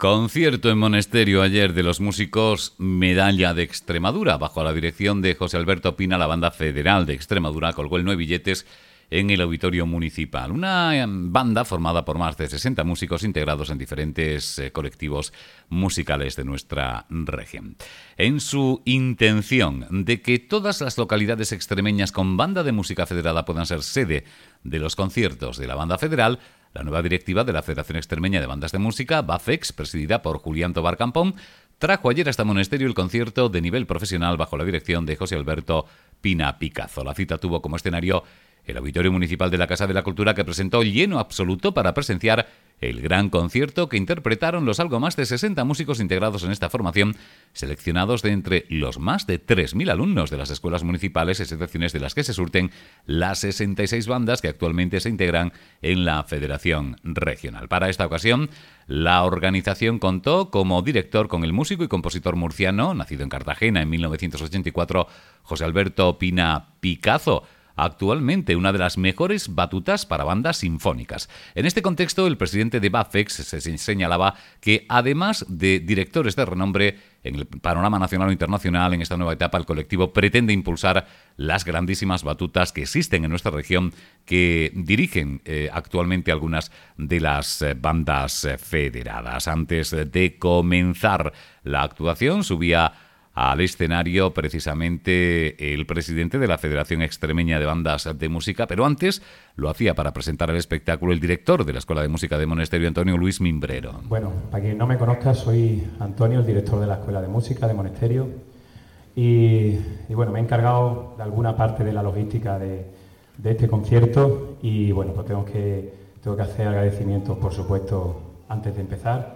Concierto en Monesterio ayer de los músicos Medalla de Extremadura. Bajo la dirección de José Alberto Pina, la Banda Federal de Extremadura colgó el 9 billetes en el Auditorio Municipal. Una banda formada por más de 60 músicos integrados en diferentes colectivos musicales de nuestra región. En su intención de que todas las localidades extremeñas con banda de música federada puedan ser sede de los conciertos de la Banda Federal, la nueva directiva de la Federación Extremeña de Bandas de Música, BAFEX, presidida por Julián Tobar Campón, trajo ayer hasta Monesterio el concierto de nivel profesional bajo la dirección de José Alberto Pina Picazo. La cita tuvo como escenario el Auditorio Municipal de la Casa de la Cultura, que presentó lleno absoluto para presenciar el gran concierto que interpretaron los algo más de 60 músicos integrados en esta formación, seleccionados de entre los más de 3.000 alumnos de las escuelas municipales, excepciones de las que se surten las 66 bandas que actualmente se integran en la Federación Regional. Para esta ocasión, la organización contó como director con el músico y compositor murciano, nacido en Cartagena en 1984, José Alberto Pina Picazo, actualmente una de las mejores batutas para bandas sinfónicas. En este contexto, el presidente de BAFEX se señalaba que, además de directores de renombre en el panorama nacional o internacional, en esta nueva etapa el colectivo pretende impulsar las grandísimas batutas que existen en nuestra región, que dirigen actualmente algunas de las bandas federadas. Antes de comenzar la actuación, subía al escenario precisamente el presidente de la Federación Extremeña de Bandas de Música, pero antes lo hacía para presentar el espectáculo el director de la Escuela de Música de Monesterio, Antonio Luis Mimbrero. Bueno, para quien no me conozca, soy Antonio, el director de la Escuela de Música de Monesterio, y bueno, me he encargado de alguna parte de la logística de este concierto, y bueno, pues tengo que hacer agradecimientos, por supuesto, antes de empezar.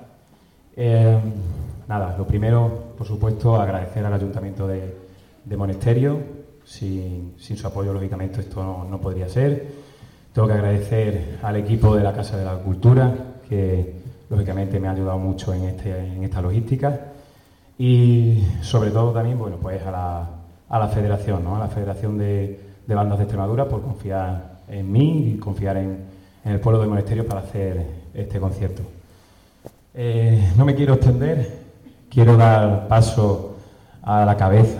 Nada, lo primero, por supuesto, agradecer al Ayuntamiento de Monesterio. Sin su apoyo, lógicamente, esto no podría ser. Tengo que agradecer al equipo de la Casa de la Cultura, que lógicamente me ha ayudado mucho en esta logística. Y sobre todo también, bueno, pues a la Federación, ¿no? A la Federación de Bandas de Extremadura, por confiar en mí y confiar en el pueblo de Monesterio para hacer este concierto. No me quiero extender. Quiero dar paso a la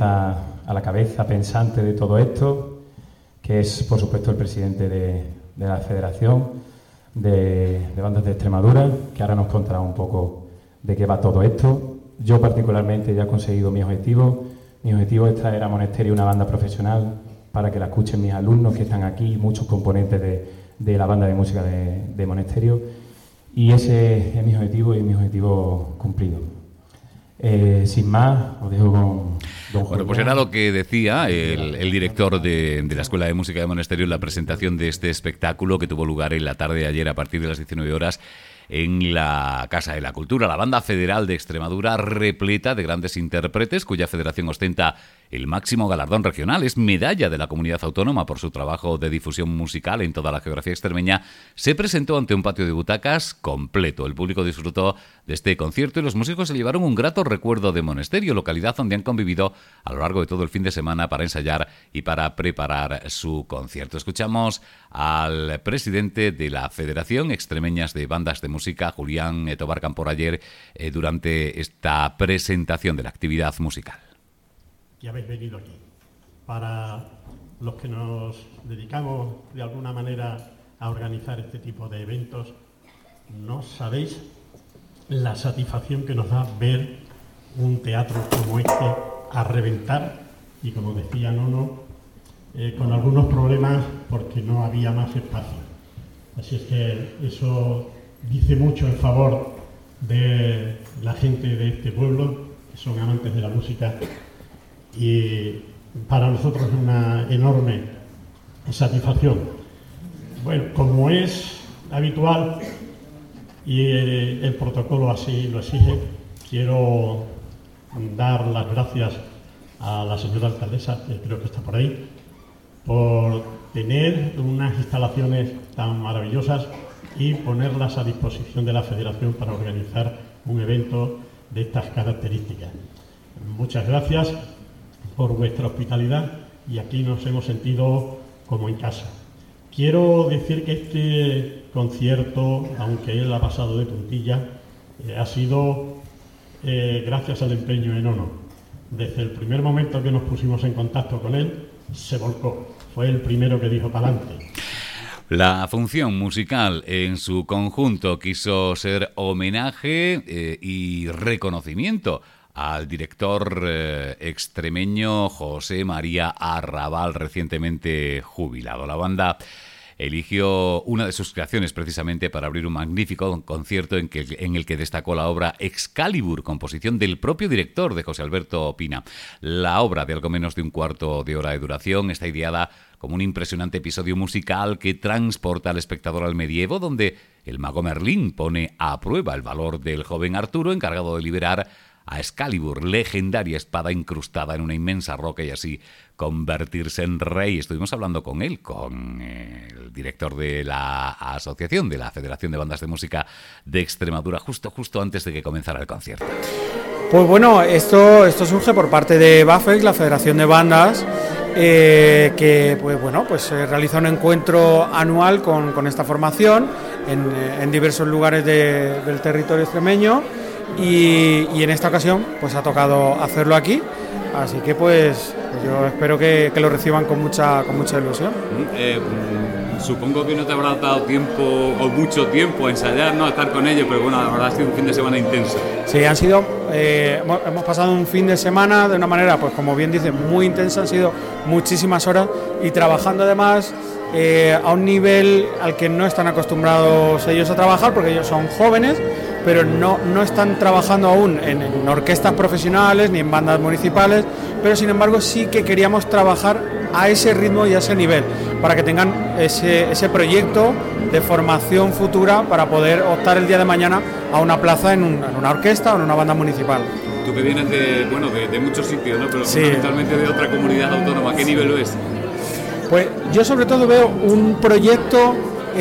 cabeza pensante de todo esto, que es, por supuesto, el presidente de la Federación de Bandas de Extremadura, que ahora nos contará un poco de qué va todo esto. Yo, particularmente, ya he conseguido mi objetivo. Mi objetivo es traer a Monesterio una banda profesional para que la escuchen mis alumnos que están aquí, muchos componentes de la banda de música de Monesterio. Y ese es mi objetivo y mi objetivo cumplido. Sin más, os dejo con don Julián. Bueno, pues era lo que decía el director de la Escuela de Música de Monesterio en la presentación de este espectáculo que tuvo lugar en la tarde de ayer a partir de las 19 horas en la Casa de la Cultura. La Banda Federal de Extremadura, repleta de grandes intérpretes, cuya federación ostenta el máximo galardón regional, es medalla de la comunidad autónoma por su trabajo de difusión musical en toda la geografía extremeña, se presentó ante un patio de butacas completo. El público disfrutó de este concierto y los músicos se llevaron un grato recuerdo de Monesterio, localidad donde han convivido a lo largo de todo el fin de semana para ensayar y para preparar su concierto. Escuchamos al presidente de la Federación Extremeñas de Bandas de Música, Julián Tobar Campón, ayer durante esta presentación de la actividad musical. Que habéis venido aquí. Para los que nos dedicamos de alguna manera a organizar este tipo de eventos, no sabéis la satisfacción que nos da ver un teatro como este a reventar, y como decía Nono, con algunos problemas porque no había más espacio. Así es que eso dice mucho en favor de la gente de este pueblo, que son amantes de la música, y para nosotros es una enorme satisfacción. Bueno, como es habitual y el protocolo así lo exige, quiero dar las gracias a la señora alcaldesa, que creo que está por ahí, por tener unas instalaciones tan maravillosas y ponerlas a disposición de la Federación para organizar un evento de estas características. Muchas gracias por vuestra hospitalidad, y aquí nos hemos sentido como en casa. Quiero decir que este concierto, aunque él ha pasado de puntilla, Ha sido gracias al empeño de Nono. Desde el primer momento que nos pusimos en contacto con él, se volcó. Fue el primero que dijo pa'lante. La función musical en su conjunto quiso ser homenaje y reconocimiento al director extremeño José María Arrabal, recientemente jubilado. La banda eligió una de sus creaciones precisamente para abrir un magnífico concierto en el que destacó la obra Excalibur, composición del propio director, de José Alberto Pina. La obra, de algo menos de un cuarto de hora de duración, está ideada como un impresionante episodio musical que transporta al espectador al medievo, donde el mago Merlín pone a prueba el valor del joven Arturo, encargado de liberar a Excalibur, legendaria espada incrustada en una inmensa roca, y así convertirse en rey. Estuvimos hablando con él, con el director de la asociación, de la Federación de Bandas de Música de Extremadura, justo antes de que comenzara el concierto. Pues bueno, esto surge por parte de BAFEX, la Federación de Bandas, que pues realiza un encuentro anual con esta formación en diversos lugares del territorio extremeño. Y en esta ocasión pues ha tocado hacerlo aquí, así que pues yo espero que lo reciban con mucha ilusión. Supongo que no te habrá dado tiempo o mucho tiempo a ensayar, ¿no? A estar con ellos, pero bueno, la verdad ha sido un fin de semana intenso. Sí, hemos pasado un fin de semana de una manera, pues como bien dice, muy intensa. Han sido muchísimas horas y trabajando además a un nivel al que no están acostumbrados ellos a trabajar, porque ellos son jóvenes, pero no están trabajando aún en orquestas profesionales ni en bandas municipales, pero sin embargo sí que queríamos trabajar a ese ritmo y a ese nivel, para que tengan ese proyecto de formación futura para poder optar el día de mañana a una plaza en una orquesta o en una banda municipal. Tú que vienes de muchos sitios, ¿no? Pero sí, fundamentalmente de otra comunidad autónoma, ¿qué nivel lo es? Pues yo sobre todo veo un proyecto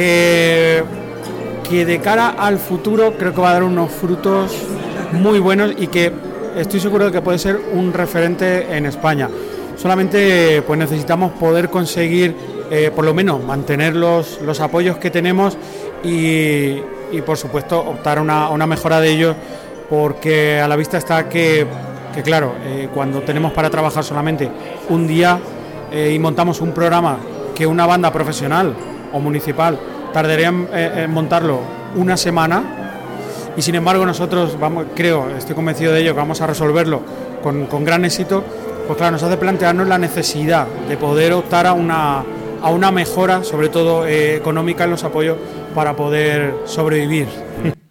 que de cara al futuro creo que va a dar unos frutos muy buenos y que estoy seguro de que puede ser un referente en España. Solamente pues necesitamos poder conseguir por lo menos mantener los apoyos que tenemos y por supuesto optar a una mejora de ellos, porque a la vista está que claro, cuando tenemos para trabajar solamente un día y montamos un programa que una banda profesional o municipal tardaría en montarlo una semana, y sin embargo nosotros estoy convencido de ello, que vamos a resolverlo con gran éxito, pues claro, nos hace plantearnos la necesidad de poder optar a una mejora, sobre todo económica, en los apoyos para poder sobrevivir.